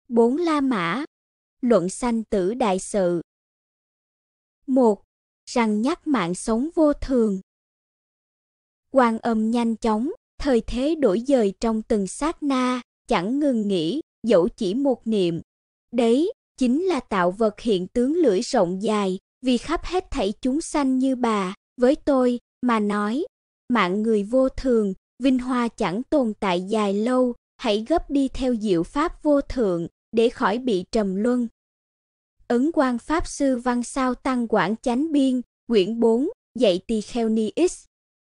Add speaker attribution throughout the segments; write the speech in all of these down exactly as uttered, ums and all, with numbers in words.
Speaker 1: Bốn La Mã. Luận sanh tử đại sự. một. Rằng nhắc mạng sống vô thường. Quan Âm nhanh chóng, thời thế đổi dời trong từng sát na, chẳng ngừng nghỉ, dẫu chỉ một niệm. Đấy, chính là tạo vật hiện tướng lưỡi rộng dài, vì khắp hết thảy chúng sanh như bà, với tôi, mà nói. Mạng người vô thường, vinh hoa chẳng tồn tại dài lâu, hãy gấp đi theo diệu pháp vô thượng, để khỏi bị trầm luân. Ấn Quang Pháp Sư Văn Sao Tăng Quảng Chánh Biên, quyển bốn, dạy tỳ kheo ni X.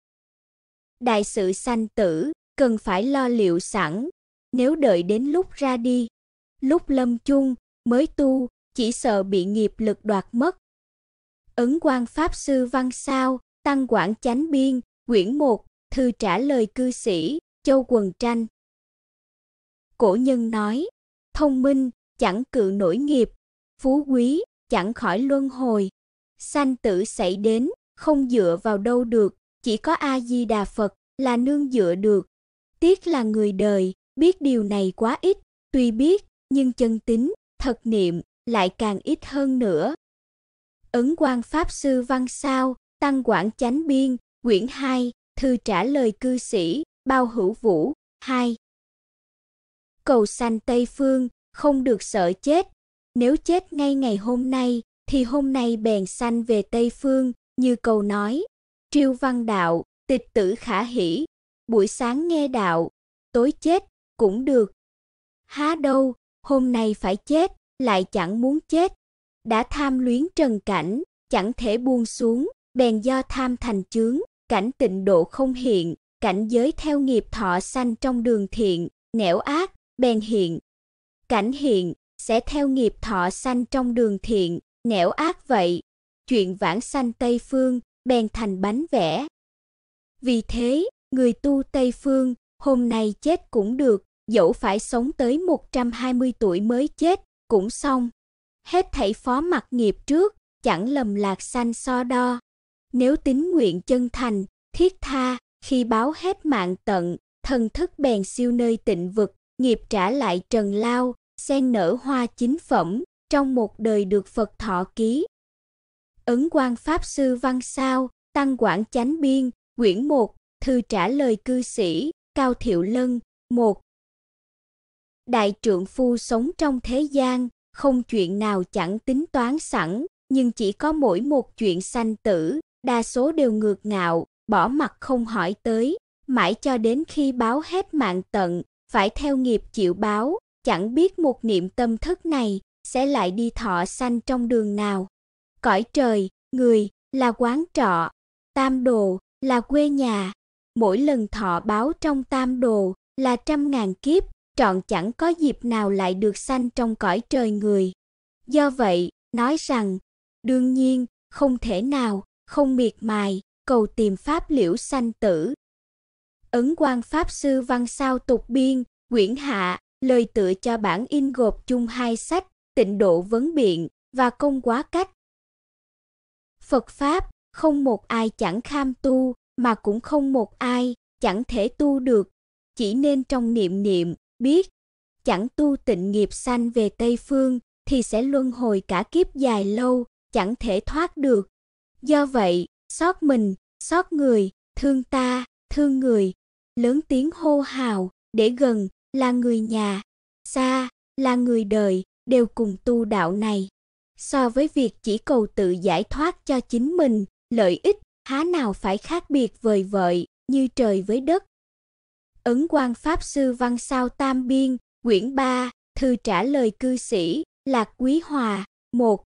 Speaker 1: Đại sự sanh tử, cần phải lo liệu sẵn, nếu đợi đến lúc ra đi, lúc lâm chung, mới tu, chỉ sợ bị nghiệp lực đoạt mất. Ấn Quang Pháp Sư Văn Sao, Tăng Quảng Chánh Biên, quyển một, thư trả lời cư sĩ, Châu Quần Tranh. Cổ nhân nói, thông minh, chẳng cự nổi nghiệp, phú quý, chẳng khỏi luân hồi. Sanh tử xảy đến, không dựa vào đâu được, chỉ có A-di-đà Phật là nương dựa được. Tiếc là người đời, biết điều này quá ít, tuy biết, nhưng chân tín, thật niệm, lại càng ít hơn nữa. Ấn Quang Pháp Sư Văn Sao, Tăng Quảng Chánh Biên, quyển hai, thư trả lời cư sĩ, Bao Hữu Vũ, hai. Cầu sanh Tây Phương, không được sợ chết. Nếu chết ngay ngày hôm nay, thì hôm nay bèn sanh về Tây Phương, như câu nói. Triêu văn đạo, tịch tử khả hỷ. Buổi sáng nghe đạo, tối chết, cũng được. Há đâu, hôm nay phải chết, lại chẳng muốn chết. Đã tham luyến trần cảnh, chẳng thể buông xuống, bèn do tham thành chướng, cảnh tịnh độ không hiện, cảnh giới theo nghiệp thọ sanh trong đường thiện, nẻo ác, bèn hiện. Cảnh hiện, sẽ theo nghiệp thọ sanh trong đường thiện, nẻo ác vậy. Chuyện vãng sanh Tây Phương, bèn thành bánh vẽ. Vì thế, người tu Tây Phương, hôm nay chết cũng được, dẫu phải sống tới một trăm hai mươi tuổi mới chết, cũng xong. Hết thảy phó mặc nghiệp trước, chẳng lầm lạc sanh so đo. Nếu tín nguyện chân thành, thiết tha, khi báo hết mạng tận, thần thức bèn siêu nơi tịnh vực, nghiệp trả lại trần lao, sen nở hoa chính phẩm, trong một đời được Phật thọ ký. Ấn Quang Pháp Sư Văn Sao, Tăng Quảng Chánh Biên, quyển một, thư trả lời cư sĩ, Cao Thiệu Lân, một. Đại trượng phu sống trong thế gian, không chuyện nào chẳng tính toán sẵn, nhưng chỉ có mỗi một chuyện sanh tử, đa số đều ngược ngạo, bỏ mặc không hỏi tới, mãi cho đến khi báo hết mạng tận, phải theo nghiệp chịu báo, chẳng biết một niệm tâm thức này sẽ lại đi thọ sanh trong đường nào. Cõi trời, người, là quán trọ, tam đồ, là quê nhà, mỗi lần thọ báo trong tam đồ, là trăm ngàn kiếp, trọn chẳng có dịp nào lại được sanh trong cõi trời người. Do vậy, nói rằng, đương nhiên, không thể nào, không miệt mài, cầu tìm pháp liễu sanh tử. Ấn Quang Pháp Sư Văn Sao Tục Biên, quyển hạ, lời tựa cho bản in gộp chung hai sách, Tịnh Độ Vấn Biện, và Công Quá Cách. Phật Pháp, không một ai chẳng kham tu, mà cũng không một ai, chẳng thể tu được, chỉ nên trong niệm niệm, biết, chẳng tu tịnh nghiệp sanh về Tây Phương, thì sẽ luân hồi cả kiếp dài lâu, chẳng thể thoát được. Do vậy, xót mình, xót người, thương ta, thương người, lớn tiếng hô hào, để gần, là người nhà, xa, là người đời, đều cùng tu đạo này. So với việc chỉ cầu tự giải thoát cho chính mình, lợi ích, há nào phải khác biệt vời vợi, như trời với đất. Ấn Quang Pháp Sư Văn Sao Tam Biên, quyển ba, thư trả lời cư sĩ, Lạc Quý Hòa, một.